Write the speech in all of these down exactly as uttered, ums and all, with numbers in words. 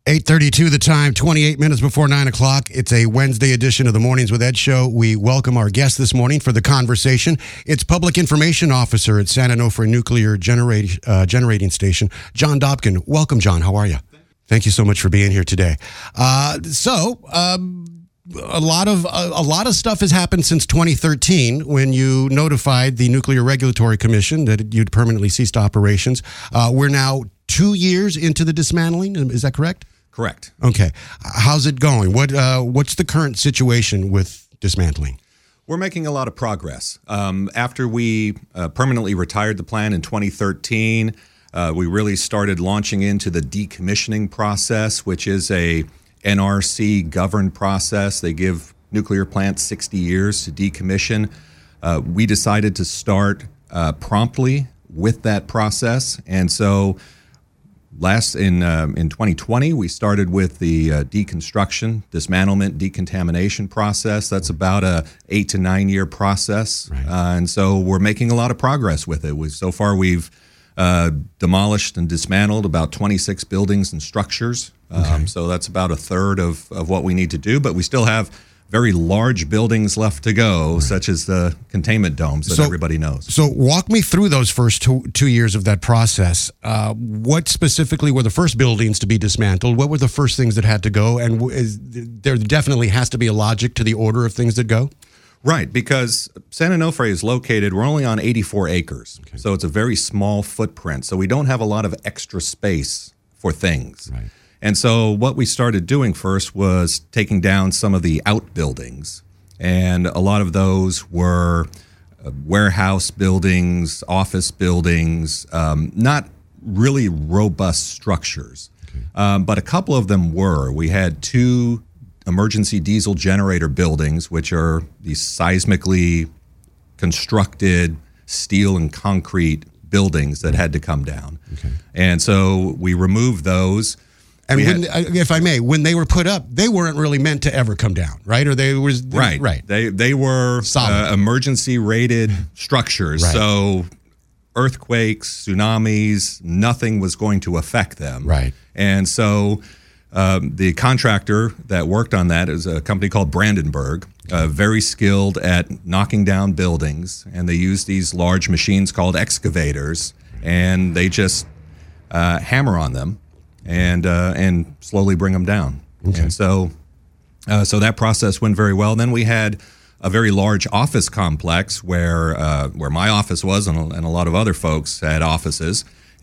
eight thirty-two the time, twenty-eight minutes before nine o'clock. It's a Wednesday edition of the Mornings with Ed show. We welcome our guest this morning for the conversation. It's Public Information Officer at San Onofre Nuclear Generat- uh, Generating Station, John Dobkin. Welcome, John. How are you? Thank you so much for being here today. Uh, so, um, a lot of a, a lot of stuff has happened since twenty thirteen when you notified the Nuclear Regulatory Commission that you'd permanently ceased operations. Uh, we're now two years into the dismantling. Is that correct? Correct. Okay. How's it going? What uh, what's the current situation with dismantling? We're making a lot of progress. Um, after we uh, permanently retired the plant in twenty thirteen, uh, we really started launching into the decommissioning process, which is a N R C governed process. They give nuclear plants sixty years to decommission. Uh, we decided to start uh, promptly with that process, and so last in um, in twenty twenty, we started with the uh, deconstruction, dismantlement, decontamination process. That's about a eight to nine year process, right. uh, and so we're making a lot of progress with it. We, so far, we've uh, demolished and dismantled about twenty-six buildings and structures. Um, okay. So that's about a third of, of what we need to do, but we still have very large buildings left to go, right. such as the containment domes that so, everybody knows. So walk me through those first two, two years of that process. Uh, what specifically were the first buildings to be dismantled? What were the first things that had to go? And is, there definitely has to be a logic to the order of things that go? Right, because San Onofre is located, we're only on eighty-four acres, okay. so it's a very small footprint. So we don't have a lot of extra space for things. Right. And so what we started doing first was taking down some of the outbuildings. And a lot of those were uh, warehouse buildings, office buildings, um, not really robust structures. Okay. Um, but a couple of them were. We had two emergency diesel generator buildings, which are these seismically constructed steel and concrete buildings that had to come down. Okay. And so we removed those. And when, had, if I may, when they were put up, they weren't really meant to ever come down, right? Or they was they, right, right. They they were uh, emergency rated structures, right. so earthquakes, tsunamis, nothing was going to affect them. Right. And so um, the contractor that worked on that is a company called Brandenburg, uh, very skilled at knocking down buildings, and they use these large machines called excavators, and they just uh, hammer on them. And uh, and slowly bring them down. Okay. And so, uh, so that process went very well. Then we had a very large office complex where uh, where my office was, and a, and a lot of other folks had offices.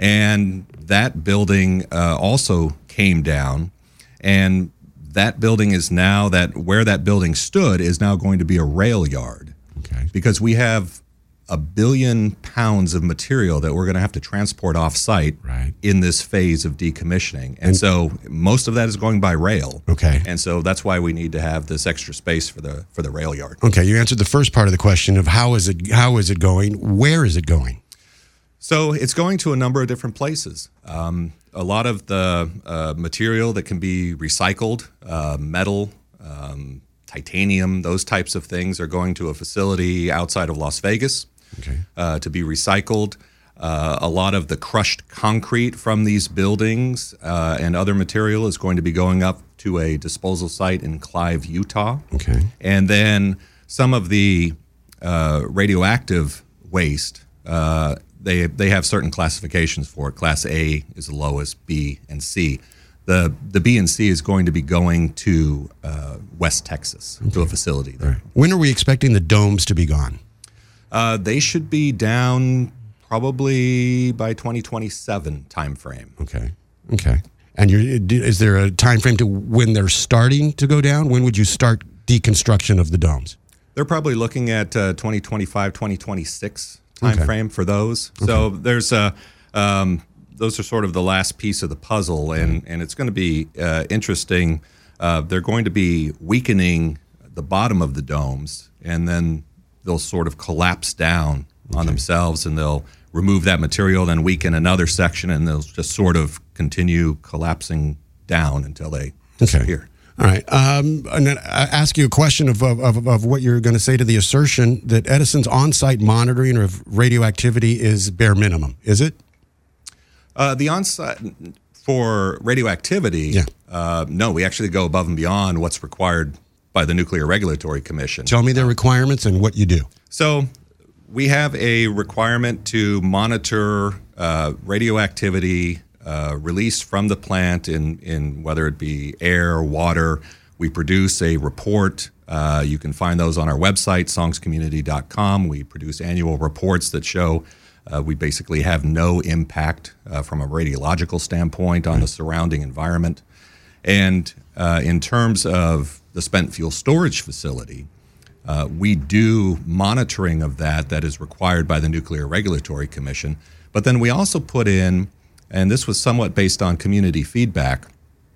And that building uh, also came down. And that building is now that where that building stood is now going to be a rail yard. Okay. Because we have a billion pounds of material that we're going to have to transport off-site right. in this phase of decommissioning. And, and so most of that is going by rail. Okay. And so that's why we need to have this extra space for the for the rail yard. Okay, you answered the first part of the question of how is it how is it going? Where is it going? So it's going to a number of different places. Um, a lot of the uh, material that can be recycled, uh, metal, um, titanium, those types of things are going to a facility outside of Las Vegas. Okay. Uh, to be recycled. Uh, a lot of the crushed concrete from these buildings uh, and other material is going to be going up to a disposal site in Clive, Utah. Okay. And then some of the uh, radioactive waste, uh, they they have certain classifications for it. Class A is the lowest, B and C. The the B and C is going to be going to uh, West Texas, okay. to a facility there. Right. When are we expecting the domes to be gone? Uh, they should be down probably by twenty twenty-seven timeframe. Okay. Okay. And you're, is there a time frame to when they're starting to go down? When would you start deconstruction of the domes? They're probably looking at uh, twenty twenty-five, twenty twenty-six timeframe okay. for those. Okay. So there's a, um, those are sort of the last piece of the puzzle, and, and it's going to be uh, interesting. Uh, they're going to be weakening the bottom of the domes, and then they'll sort of collapse down on okay. themselves, and they'll remove that material, then weaken another section, and they'll just sort of continue collapsing down until they disappear. Okay. All right. Um, and then I ask you a question of, of, of what you're going to say to the assertion that Edison's on-site monitoring of radioactivity is bare minimum. Is it? Uh, the on-site, For radioactivity, Yeah. uh, no, we actually go above and beyond what's required by the Nuclear Regulatory Commission. Tell me their requirements and what you do. So we have a requirement to monitor uh, radioactivity uh, released from the plant in, in whether it be air or water. We produce a report. Uh, you can find those on our website, songs community dot com. We produce annual reports that show uh, we basically have no impact uh, from a radiological standpoint on the surrounding environment. And uh, in terms of the spent fuel storage facility, uh, we do monitoring of that that is required by the Nuclear Regulatory Commission. But then we also put in, and this was somewhat based on community feedback,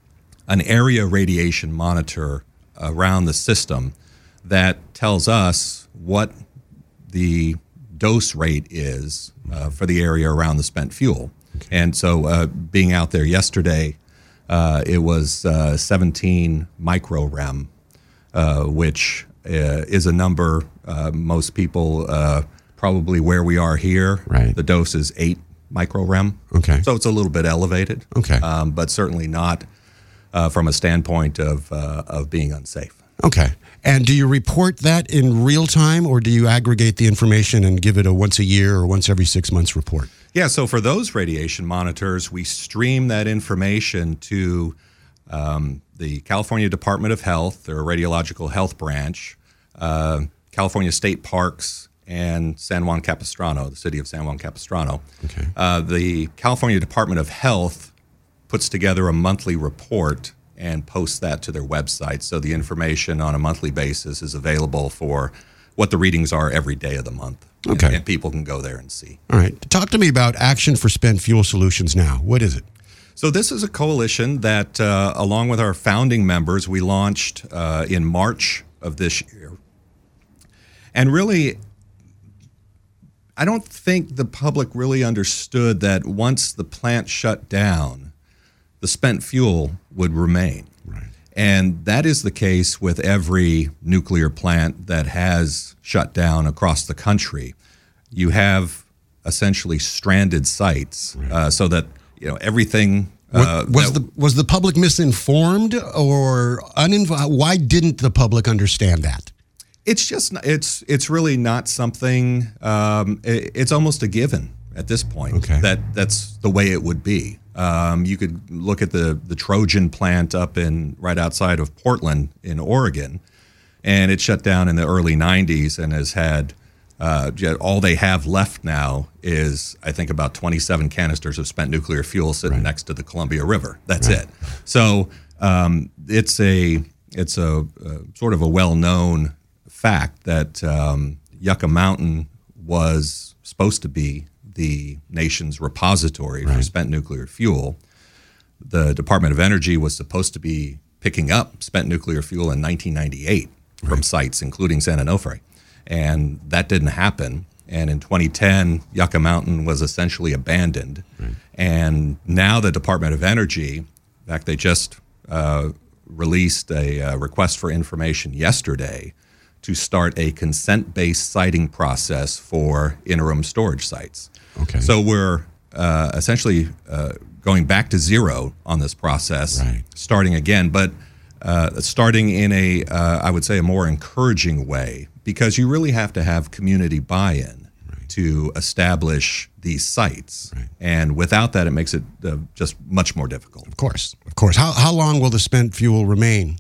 an area radiation monitor around the system that tells us what the dose rate is uh, for the area around the spent fuel. Okay. And so uh, being out there yesterday, uh, it was uh, seventeen microrem, uh, which uh, is a number uh, most people uh, probably where we are here. Right. The dose is eight microrem. Okay. So it's a little bit elevated. Okay. Um, but certainly not uh, from a standpoint of uh, of being unsafe. Okay. And do you report that in real time, or do you aggregate the information and give it a once a year or once every six months report? Yeah, so for those radiation monitors, we stream that information to um, the California Department of Health, their radiological health branch, uh, California State Parks, and San Juan Capistrano, the city of San Juan Capistrano. Okay. Uh, the California Department of Health puts together a monthly report and post that to their website. So the information on a monthly basis is available for what the readings are every day of the month. Okay. And, and people can go there and see. All right. Talk to me about Action for Spent Fuel Solutions Now. What is it? So this is a coalition that, uh, along with our founding members, we launched uh, in March of this year. And really, I don't think the public really understood that once the plant shut down, the spent fuel would remain. Right. And that is the case with every nuclear plant that has shut down across the country. You have essentially stranded sites, right. uh, so that you know everything. Uh, what, was that, the was the public misinformed or uninformed? Why didn't the public understand that? It's just it's it's really not something. Um, it, it's almost a given at this point. Okay. That that's the way it would be. Um, you could look at the the Trojan plant up in right outside of Portland in Oregon, and it shut down in the early nineties and has had uh, all they have left now is I think about twenty-seven canisters of spent nuclear fuel sitting right. next to the Columbia River. That's right. it. So um, it's a it's a, a sort of a well-known fact that um, Yucca Mountain was supposed to be the nation's repository right. for spent nuclear fuel. The Department of Energy was supposed to be picking up spent nuclear fuel in nineteen ninety-eight right. from sites, including San Onofre. And that didn't happen. And in twenty ten, Yucca Mountain was essentially abandoned. Right. And now the Department of Energy, in fact, they just uh, released a uh, request for information yesterday to start a consent-based siting process for interim storage sites. Okay. So we're uh, essentially uh, going back to zero on this process, right. starting again, but uh, starting in a, uh, I would say, a more encouraging way, because you really have to have community buy-in right. to establish these sites. Right. And without that, it makes it uh, just much more difficult. Of course, of course. How, how long will the spent fuel remain?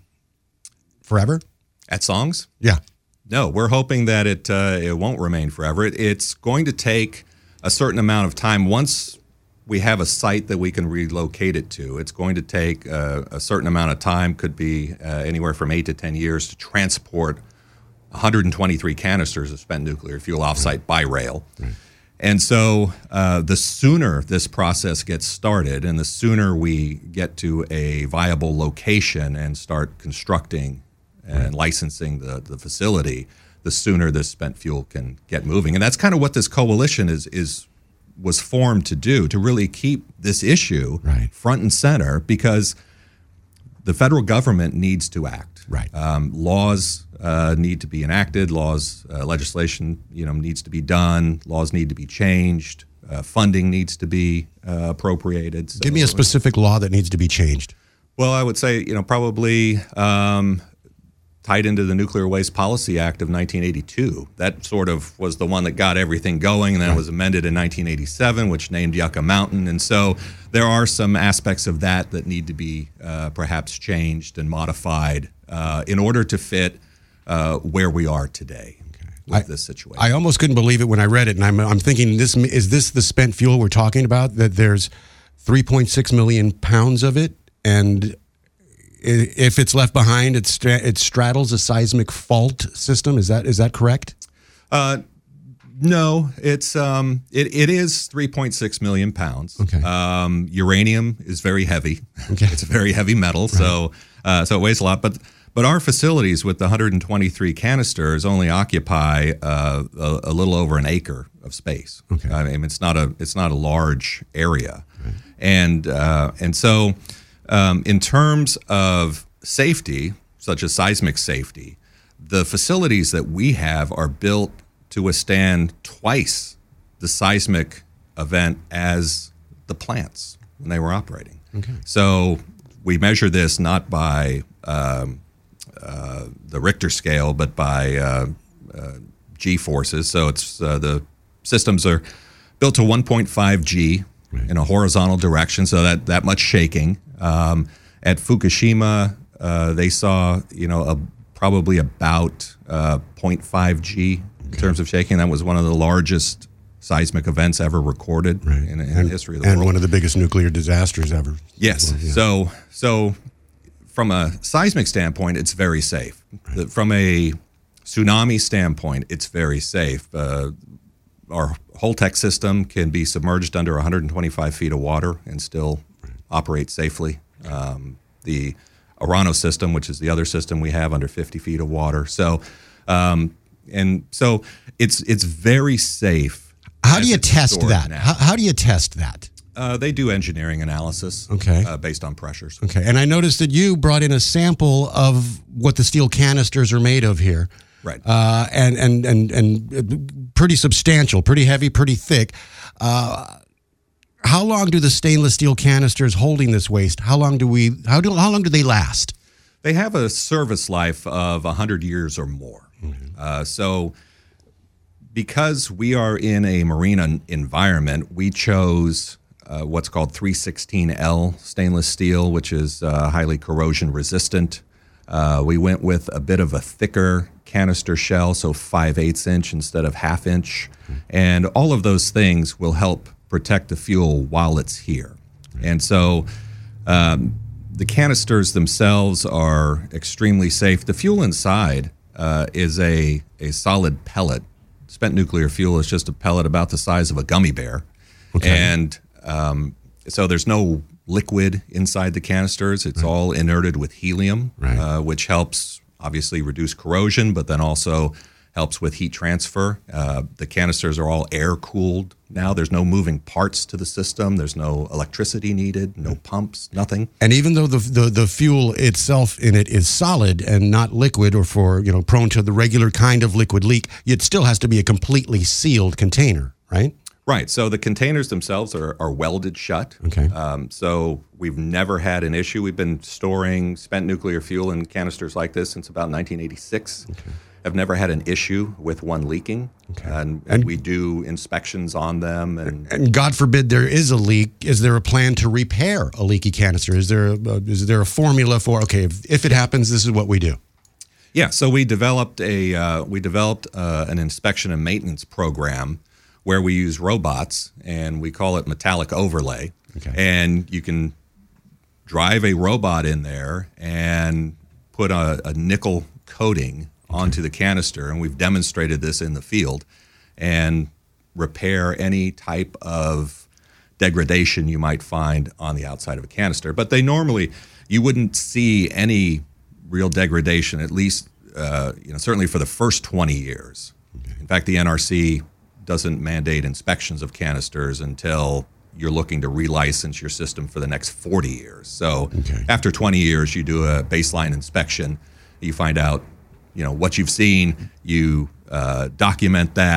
Forever? At Songs? Yeah. No, we're hoping that it uh, it won't remain forever. It, it's going to take a certain amount of time. Once we have a site that we can relocate it to, it's going to take uh, a certain amount of time, could be uh, anywhere from eight to ten years, to transport one hundred twenty-three canisters of spent nuclear fuel offsite by rail. Right. And so uh, the sooner this process gets started and the sooner we get to a viable location and start constructing and licensing the, the facility, the sooner this spent fuel can get moving. And that's kind of what this coalition is is was formed to do, to really keep this issue right. front and center, because the federal government needs to act. Right. Um, laws uh, need to be enacted. Laws, uh, legislation, you know, needs to be done. Laws need to be changed. uh, funding needs to be uh, appropriated. So, Give me a specific law that needs to be changed. Well, I would say, you know, probably um, tied into the Nuclear Waste Policy Act of nineteen eighty-two. That sort of was the one that got everything going, and then it was amended in nineteen eighty-seven, which named Yucca Mountain. And so there are some aspects of that that need to be uh, perhaps changed and modified uh, in order to fit uh, where we are today with I, this situation. I almost couldn't believe it when I read it, and I'm, I'm thinking, this is this the spent fuel we're talking about, that there's three point six million pounds of it, and if it's left behind, it, stra- it straddles a seismic fault system. Is that is that correct? Uh, no, it's um, it, it is three point six million pounds. Okay. Um, uranium is very heavy. Okay. It's a very heavy metal, right. so uh, so it weighs a lot. But but our facilities with the one hundred twenty-three canisters only occupy uh, a, a little over an acre of space. Okay. I mean, it's not a it's not a large area, right. and uh, and so. Um, in terms of safety, such as seismic safety, the facilities that we have are built to withstand twice the seismic event as the plants when they were operating. Okay. So we measure this not by um, uh, the Richter scale, but by uh, uh, G forces. So it's uh, the systems are built to one point five G right. in a horizontal direction, so that, that much shaking. Um, at Fukushima, uh, they saw, you know, a, probably about uh, zero point five G in terms of shaking. That was one of the largest seismic events ever recorded right. in, in and, the history of the and world. And one of the biggest nuclear disasters ever. Yes. Well, yeah. So, so from a seismic standpoint, it's very safe. Right. From a tsunami standpoint, it's very safe. Uh, our Holtec system can be submerged under one hundred twenty-five feet of water and still operate safely. Um, the Orano system, which is the other system we have, under fifty feet of water. So, um, and so it's it's very safe. How do you test that? How, how do you test that? Uh, they do engineering analysis. Okay. Uh, based on pressures. Okay. And I noticed that you brought in a sample of what the steel canisters are made of here. Right. Uh, and and and and pretty substantial, pretty heavy, pretty thick. Uh, How long do the stainless steel canisters holding this waste? How long do we? How do? How long do they last? They have a service life of a hundred years or more. Mm-hmm. Uh, so, because we are in a marine environment, we chose uh, what's called three sixteen L stainless steel, which is uh, highly corrosion resistant. Uh, we went with a bit of a thicker canister shell, so five eighths inch instead of half inch, mm-hmm. and all of those things will help protect the fuel while it's here. And so um, the canisters themselves are extremely safe. The fuel inside uh, is a, a solid pellet. Spent nuclear fuel is just a pellet about the size of a gummy bear. Okay. And um, so there's no liquid inside the canisters. It's right. all inerted with helium, right. uh, which helps obviously reduce corrosion, but then also helps with heat transfer. Uh, the canisters are all air-cooled now. There's no moving parts to the system. There's no electricity needed, no pumps, nothing. And even though the, the the fuel itself in it is solid and not liquid, or for, you know, prone to the regular kind of liquid leak, it still has to be a completely sealed container, right? Right. So the containers themselves are, are welded shut. Okay. Um, so we've never had an issue. We've been storing spent nuclear fuel in canisters like this since about nineteen eighty-six. Okay. I've never had an issue with one leaking, okay. and, and we do inspections on them. And, and God forbid there is a leak. Is there a plan to repair a leaky canister? Is there a, is there a formula for, okay, if, if it happens, this is what we do? Yeah, so we developed a uh, we developed uh, an inspection and maintenance program where we use robots, and we call it metallic overlay. Okay. And you can drive a robot in there and put a, a nickel coating onto the canister, and we've demonstrated this in the field, and repair any type of degradation you might find on the outside of a canister. But they normally, you wouldn't see any real degradation, at least, uh, you know, certainly for the first twenty years. Okay. In fact, the N R C doesn't mandate inspections of canisters until you're looking to relicense your system for the next forty years. So okay. after twenty years, you do a baseline inspection, you find out, you know, what you've seen, you uh, document that,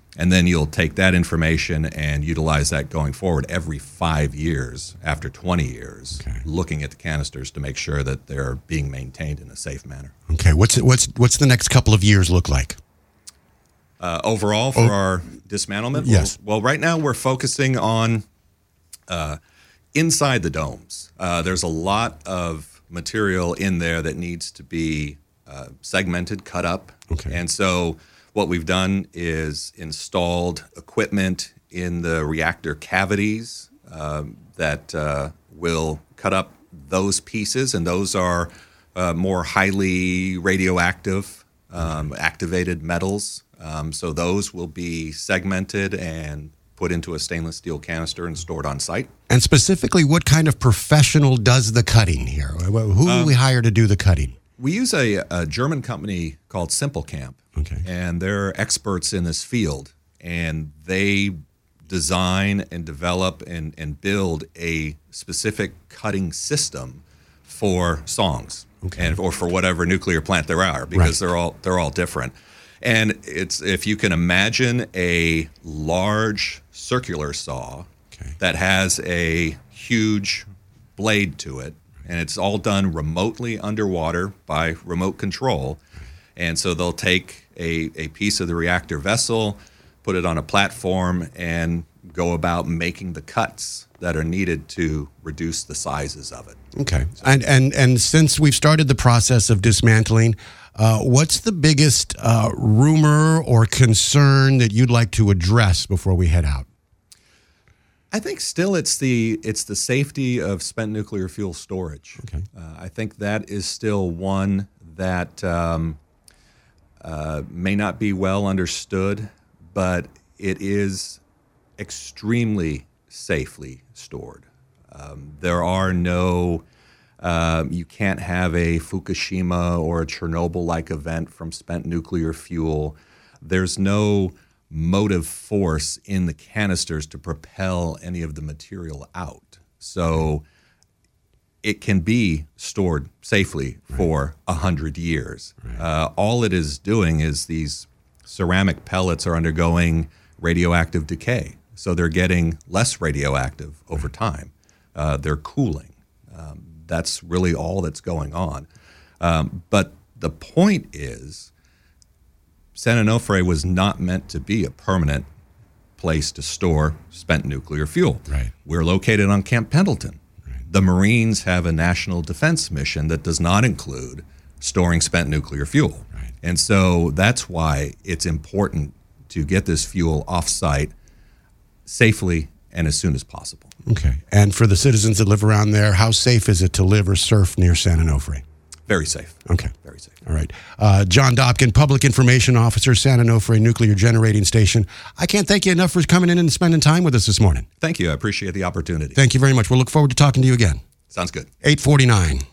And then you'll take that information and utilize that going forward every five years after twenty years, okay. looking at the canisters to make sure that they're being maintained in a safe manner. Okay, what's what's what's the next couple of years look like? Uh, overall for oh. our dismantlement? Yes. Well, well, right now we're focusing on uh, inside the domes. Uh, there's a lot of material in there that needs to be uh, segmented, cut up. Okay. And so what we've done is installed equipment in the reactor cavities um, that uh, will cut up those pieces, and those are uh, more highly radioactive, um, activated metals. Um, so those will be segmented and put into a stainless steel canister and stored on site. And specifically, what kind of professional does the cutting here? Who do um, we hire to do the cutting? We use a, a German company called SimpleCamp. Okay. And they're experts in this field. And they design and develop and, and build a specific cutting system for songs, okay. and or for whatever nuclear plant there are, because right. they're all they're all different. And it's if you can imagine a large circular saw okay. that has a huge blade to it, and it's all done remotely underwater by remote control. And so they'll take a, a piece of the reactor vessel, put it on a platform, and go about making the cuts that are needed to reduce the sizes of it. Okay. And and and since we've started the process of dismantling, uh, what's the biggest uh, rumor or concern that you'd like to address before we head out? I think still it's the it's the safety of spent nuclear fuel storage. Okay. Uh, I think that is still one that um, uh, may not be well understood, but it is extremely safely stored. Um, there are no, uh, you can't have a Fukushima or a Chernobyl-like event from spent nuclear fuel. There's no motive force in the canisters to propel any of the material out. So it can be stored safely right. for a hundred years. Right. Uh, all it is doing is these ceramic pellets are undergoing radioactive decay. So they're getting less radioactive over time. Uh, they're cooling. Um, that's really all that's going on. Um, but the point is, San Onofre was not meant to be a permanent place to store spent nuclear fuel. Right. We're located on Camp Pendleton. Right. The Marines have a national defense mission that does not include storing spent nuclear fuel. Right. And so that's why it's important to get this fuel off-site safely and as soon as possible. Okay. And for the citizens that live around there, how safe is it to live or surf near San Onofre? Very safe. Okay. Very safe. All right. Uh, John Dobkin, Public Information Officer, San Onofre Nuclear Generating Station. I can't thank you enough for coming in and spending time with us this morning. Thank you. I appreciate the opportunity. Thank you very much. We'll look forward to talking to you again. Sounds good. eight forty-nine.